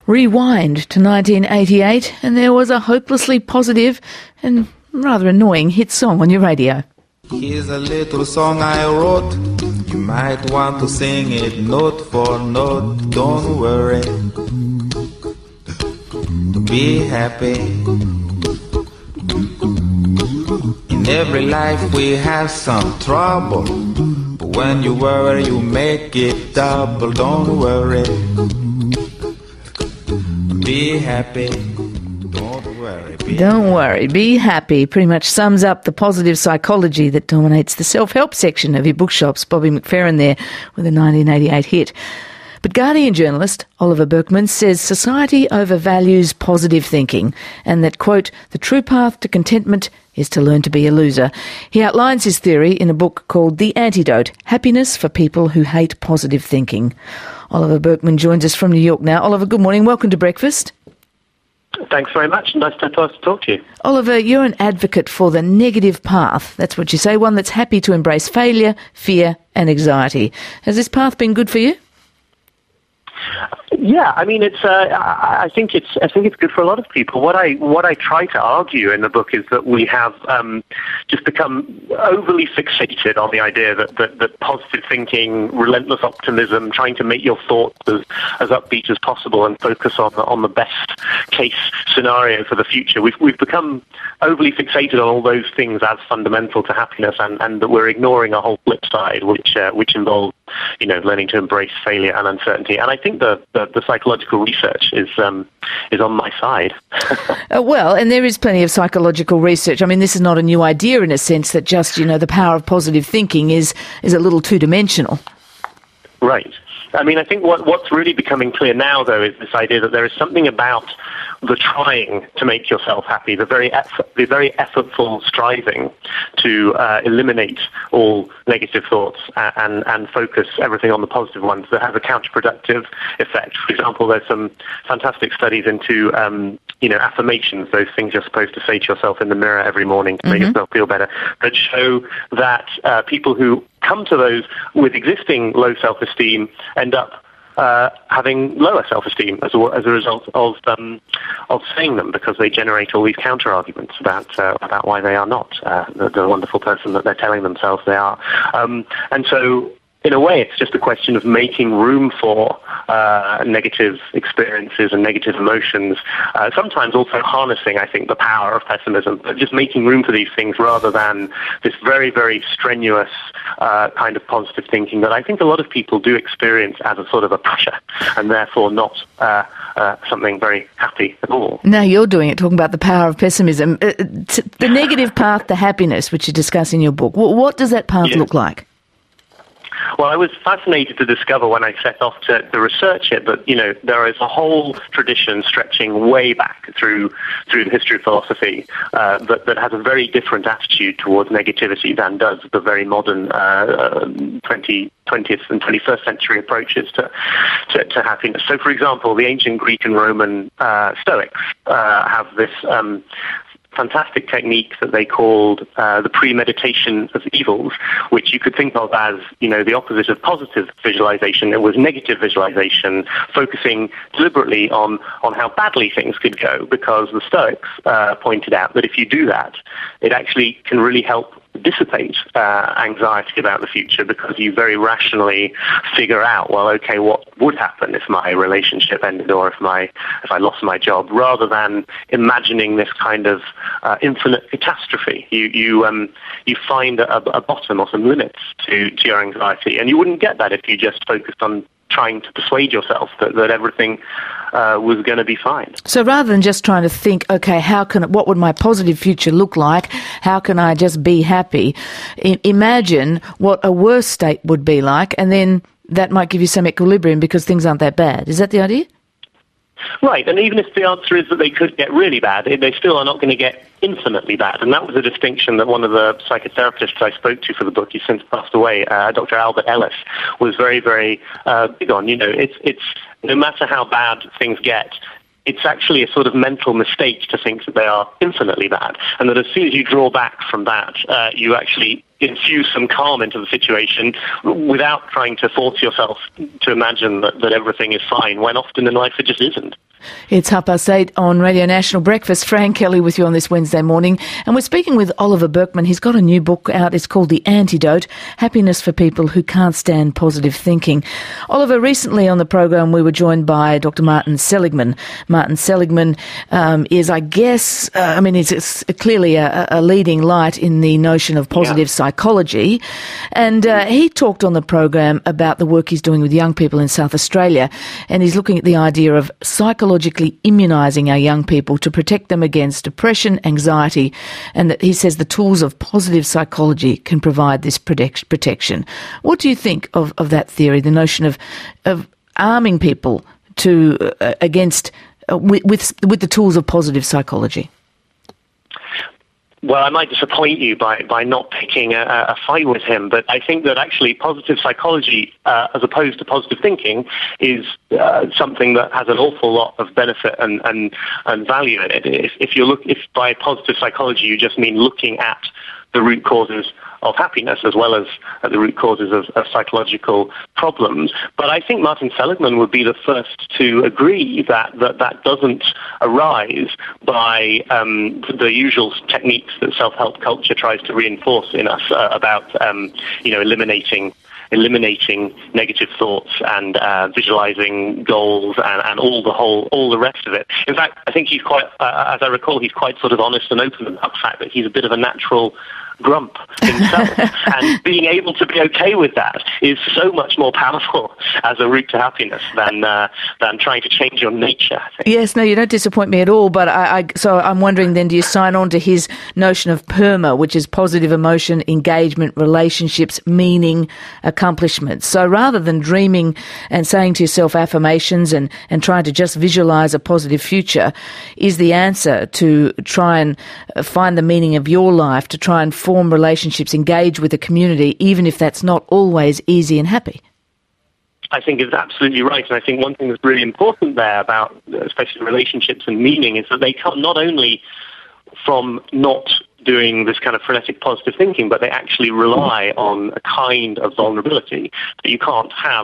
Rewind to 1988 and there was a hopelessly positive and rather annoying hit song on your radio. Here's a little song I wrote. You might want to sing it note for note. Don't worry. Be happy. In every life we have some trouble. But when you worry, you make it double. Don't worry. Be happy. Don't worry, be happy pretty much sums up the positive psychology that dominates the self-help section of your bookshops. Bobby McFerrin there with a 1988 hit. But Guardian journalist Oliver Burkeman says society overvalues positive thinking and that, quote, the true path to contentment is to learn to be a loser. He outlines his theory in a book called The Antidote, Happiness for People Who Hate Positive Thinking. Oliver Burkeman joins us from New York now. Oliver, good morning. Welcome to Breakfast. Thanks very much. Nice to talk to you. Oliver, you're an advocate for the negative path. That's what you say, one that's happy to embrace failure, fear and anxiety. Has this path been good for you? Yeah, I mean, I think it's good for a lot of people. What I try to argue in the book is that we have just become overly fixated on the idea that positive thinking, relentless optimism, trying to make your thoughts as upbeat as possible and focus on the best case scenario for the future. We've become overly fixated on all those things as fundamental to happiness, and that we're ignoring a whole flip side, which involves learning to embrace failure and uncertainty. And I think the psychological research is on my side. Well, and there is plenty of psychological research. I mean, this is not a new idea in a sense that just, the power of positive thinking is a little two-dimensional. Right. I mean, I think what's really becoming clear now, though, is this idea that there is something about the trying to make yourself happy, the very effortful striving to eliminate all negative thoughts and focus everything on the positive ones that has a counterproductive effect. For example, there's some fantastic studies into affirmations, those things you're supposed to say to yourself in the mirror every morning to make yourself feel better, that show that people who come to those with existing low self-esteem end up having lower self-esteem as a result of saying them, because they generate all these counter-arguments about why they are not the wonderful person that they're telling themselves they are. And so, in a way, it's just a question of making room for negative experiences and negative emotions, sometimes also harnessing, I think, the power of pessimism, but just making room for these things rather than this very, very strenuous kind of positive thinking that I think a lot of people do experience as a sort of a pressure and therefore not something very happy at all. Now you're doing it, talking about the power of pessimism. The negative path to happiness, which you discuss in your book, what does that path look like? Well, I was fascinated to discover when I set off to research it that, there is a whole tradition stretching way back through the history of philosophy that has a very different attitude towards negativity than does the very modern 20th and 21st century approaches to happiness. So, for example, the ancient Greek and Roman Stoics have this fantastic technique that they called the premeditation of evils, which you could think of as, the opposite of positive visualization. It was negative visualization, focusing deliberately on how badly things could go, because the Stoics pointed out that if you do that, it actually can really help dissipate anxiety about the future, because you very rationally figure out, well, okay, what would happen if my relationship ended or if I lost my job, rather than imagining this kind of infinite catastrophe. You find a bottom or some limits to your anxiety, and you wouldn't get that if you just focused on trying to persuade yourself that everything was going to be fine. So rather than just trying to think, okay, what would my positive future look like? How can I just be happy? Imagine what a worse state would be like, and then that might give you some equilibrium because things aren't that bad. Is that the idea? Right, and even if the answer is that they could get really bad, they still are not going to get infinitely bad. And that was a distinction that one of the psychotherapists I spoke to for the book, he's since passed away, Dr. Albert Ellis, was very, very big on. It's no matter how bad things get, it's actually a sort of mental mistake to think that they are infinitely bad, and that as soon as you draw back from that, you actually infuse some calm into the situation without trying to force yourself to imagine that everything is fine, when often in life it just isn't. It's 8:30 on Radio National Breakfast. Fran Kelly with you on this Wednesday morning. And we're speaking with Oliver Burkeman. He's got a new book out. It's called The Antidote, Happiness for People Who Can't Stand Positive Thinking. Oliver, recently on the program we were joined by Dr. Martin Seligman. Martin Seligman is, I guess, it's clearly a leading light in the notion of positive psychology. And he talked on the program about the work he's doing with young people in South Australia. And he's looking at the idea of psychologically immunising our young people to protect them against depression, anxiety, and that he says the tools of positive psychology can provide this protection. What do you think of that theory, the notion of arming people to against with the tools of positive psychology? Well, I might disappoint you by not picking a fight with him, but I think that actually positive psychology, as opposed to positive thinking, is something that has an awful lot of benefit and value in it. If by positive psychology you just mean looking at the root causes of happiness as well as the root causes of psychological problems. But I think Martin Seligman would be the first to agree that doesn't arise by the usual techniques that self-help culture tries to reinforce in us about eliminating negative thoughts and visualizing goals and all the rest of it. In fact, I think he's quite, as I recall, he's quite sort of honest and open about the fact that he's a bit of a natural grump himself, and being able to be okay with that is so much more powerful as a route to happiness than trying to change your nature, I think. Yes, no, you don't disappoint me at all, but so I'm wondering then, do you sign on to his notion of PERMA, which is positive emotion, engagement, relationships, meaning, accomplishments? So rather than dreaming and saying to yourself affirmations and trying to just visualize a positive future, is the answer to try and find the meaning of your life, to try and form relationships, engage with the community, even if that's not always easy and happy? I think it's absolutely right. And I think one thing that's really important there about especially relationships and meaning is that they come not only from not doing this kind of frenetic positive thinking, but they actually rely on a kind of vulnerability that you can't have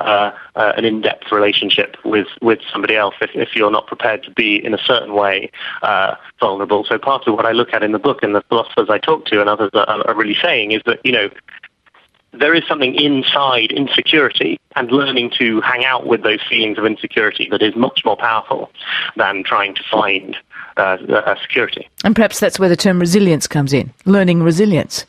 an in-depth relationship with somebody else if you're not prepared to be in a certain way vulnerable. So part of what I look at in the book and the philosophers I talk to and others are really saying is that, there is something inside insecurity, and learning to hang out with those feelings of insecurity that is much more powerful than trying to find security. And perhaps that's where the term resilience comes in, learning resilience.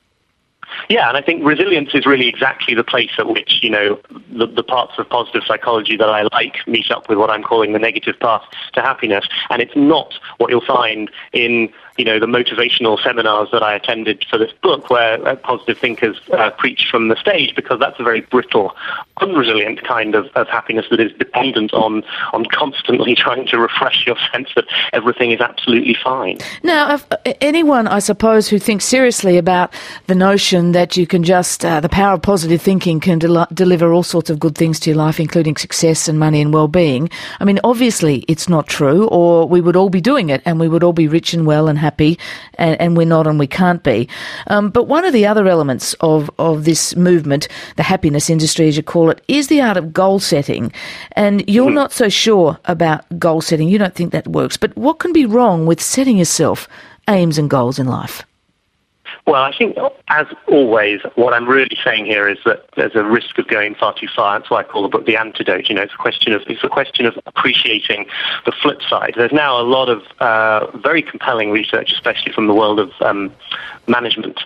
Yeah, and I think resilience is really exactly the place at which, the parts of positive psychology that I like meet up with what I'm calling the negative path to happiness. And it's not what you'll find in, the motivational seminars that I attended for this book, where positive thinkers preach from the stage, because that's a very brittle, unresilient kind of happiness that is dependent on constantly trying to refresh your sense that everything is absolutely fine. Now, anyone, I suppose, who thinks seriously about the notion that you can just, the power of positive thinking can deliver all sorts of good things to your life, including success and money and well-being. I mean, obviously it's not true, or we would all be doing it and we would all be rich and well and happy, and we're not and we can't be. But one of the other elements of this movement, the happiness industry as you call it, is the art of goal setting. And you're not so sure about goal setting. You don't think that works. But what can be wrong with setting yourself aims and goals in life? Well, I think, as always, what I'm really saying here is that there's a risk of going far too far. That's why I call the book The Antidote. It's a question of appreciating the flip side. There's now a lot of very compelling research, especially from the world of management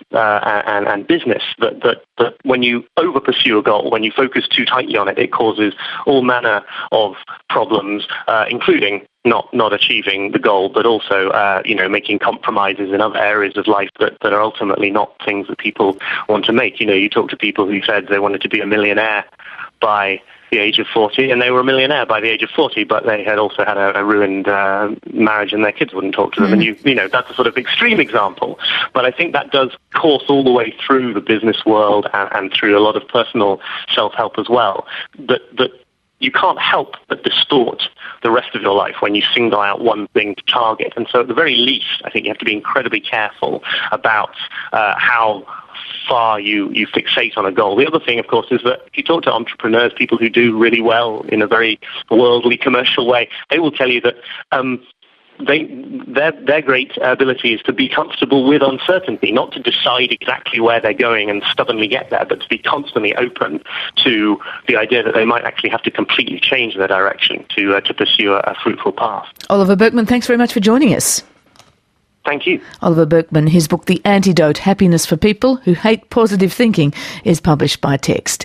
and business, that when you over-pursue a goal, when you focus too tightly on it, it causes all manner of problems, including not achieving the goal, but also, making compromises in other areas of life that are ultimately not things that people want to make. You talk to people who said they wanted to be a millionaire by the age of 40, and they were a millionaire by the age of 40, but they had also had a ruined marriage, and their kids wouldn't talk to them. And that's a sort of extreme example. But I think that does course all the way through the business world and through a lot of personal self-help as well. That you can't help but distort the rest of your life when you single out one thing to target. And so at the very least, I think you have to be incredibly careful about how far you fixate on a goal. The other thing, of course, is that if you talk to entrepreneurs, people who do really well in a very worldly, commercial way, they will tell you that their great ability is to be comfortable with uncertainty, not to decide exactly where they're going and stubbornly get there, but to be constantly open to the idea that they might actually have to completely change their direction to pursue a fruitful path. Oliver Burkeman, thanks very much for joining us. Thank you. Oliver Burkeman, his book The Antidote, Happiness for People Who Hate Positive Thinking, is published by Text.